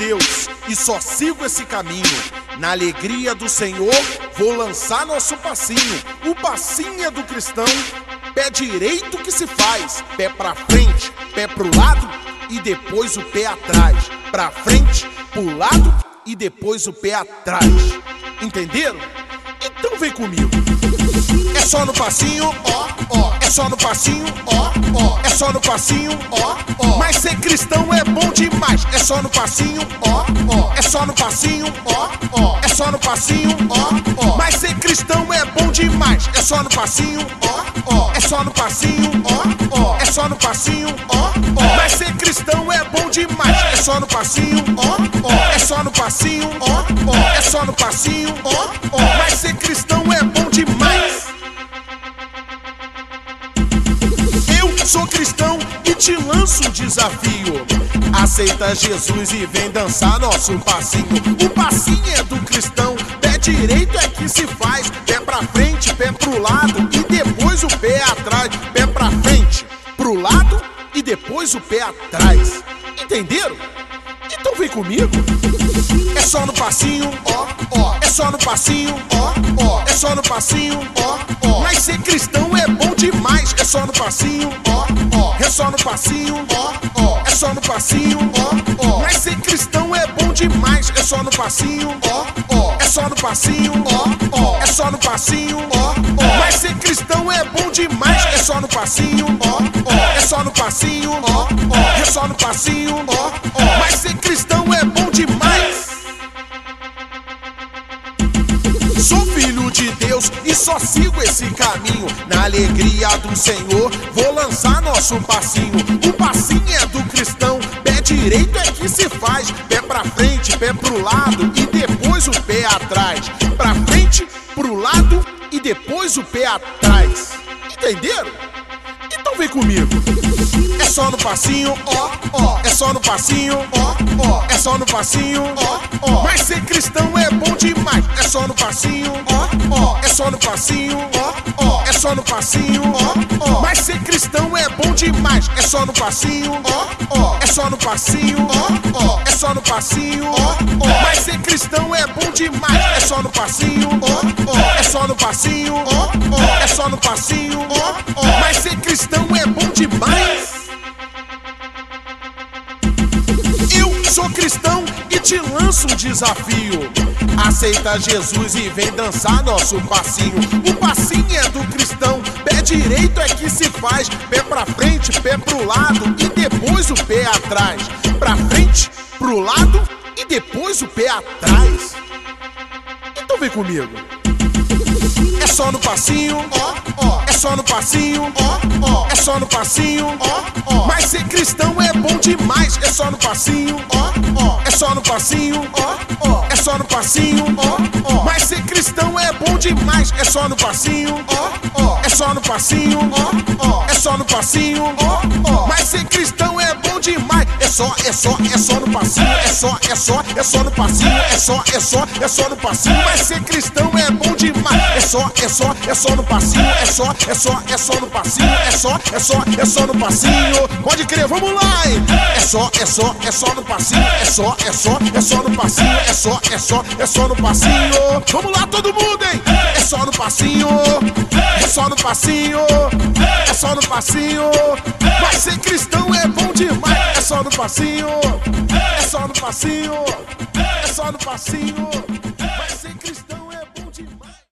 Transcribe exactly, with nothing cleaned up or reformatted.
Deus e só sigo esse caminho. Na alegria do Senhor vou lançar nosso passinho. O passinho é do cristão, pé direito que se faz. Pé pra frente, pé pro lado e depois o pé atrás. Pra frente, pro lado e depois o pé atrás. Entenderam? Então vem comigo. É só no passinho, ó, ó. É só no passinho, ó, ó. É só no passinho, ó, ó. Mas ser cristão é bom demais. É só no passinho, ó, ó. É só no passinho, ó, ó. É só no passinho, ó, ó. Mas ser cristão é bom demais. É só no passinho, ó, ó. É só no passinho, ó, ó. É só no passinho, ó, ó. Mas ser cristão é bom demais. É só no passinho, ó, ó. É só no passinho, ó, ó. É só no passinho, ó, ó. Mas ser cristão é bom demais. Sou cristão e te lanço um desafio. Aceita Jesus e vem dançar nosso passinho. O passinho é do cristão, pé direito é que se faz. Pé pra frente, pé pro lado e depois o pé atrás. Pé pra frente, pro lado e depois o pé atrás. Entenderam? Então vem comigo. É só no passinho, ó, ó. É só no passinho, ó, ó. É só no passinho, ó, ó. Mas ser cristão é bom demais. É só no passinho, ó, ó. É só no passinho, ó, ó. É só no passinho, ó, ó. Mas ser cristão é bom demais. É só no passinho, ó, ó. É só no passinho, ó, ó. É só no passinho, ó, ó. Mas ser cristão é bom demais. É só no passinho, ó, ó. É só no passinho, ó, ó. É só no passinho, ó, ó. Mas ser cristão é bom demais. Sou filho de Deus e só sigo esse caminho. Na alegria do Senhor vou lançar nosso passinho. O passinho é do cristão, pé direito é que se faz. Pé pra frente, pé pro lado e depois o pé atrás. Pra frente, pro lado e depois o pé atrás. Entenderam? Então vem comigo. É só no passinho, ó, ó. É só no passinho, ó, ó. É só no passinho, ó, ó. Mas ser cristão é bom demais. É só no passinho, ó, ó. É só no passinho, ó, ó. É só no passinho, ó, ó. Mas ser cristão é bom demais. É só no passinho, ó, ó. É só no passinho, ó, ó. É só no passinho, ó, ó. Mas ser cristão é bom demais. É só no passinho, ó, ó. É só no passinho, ó, ó. É só no passinho, ó, ó. Mas ser cristão é bom demais. Sou cristão e te lanço um desafio. Aceita Jesus e vem dançar nosso passinho. O passinho é do cristão, pé direito é que se faz. Pé pra frente, pé pro lado e depois o pé atrás. Pra frente, pro lado e depois o pé atrás. Então vem comigo. É só no passinho, ó, ó. É só no passinho, ó, ó. É só no passinho, ó, ó. Mas ser cristão é bom demais. É só no passinho, ó, ó. É só no passinho, ó, ó. É só no passinho, ó, ó. Mas ser cristão é bom demais. É só no passinho, ó, ó. É só no passinho, ó, ó. É só no passinho, ó, ó. Mas ser cristão é bom demais. É só, é só, é só no passinho. É só, é só, é só no passinho. É só, é só, é só no passinho. Mas ser cristão é bom demais. É só, é só, é só no passinho. É só, é só, é só no passinho. É só, é só, é só no passinho. Pode crer, vamos lá, hein? É só, é só, é só no passinho. É só, é só, é só no passinho. É só, é só, é só no passinho. Vamos lá, todo mundo, hein? É só no passinho. É só no passinho. É só no passinho. Mas ser cristão é bom demais. É só no passinho. É só no passinho. É só no passinho.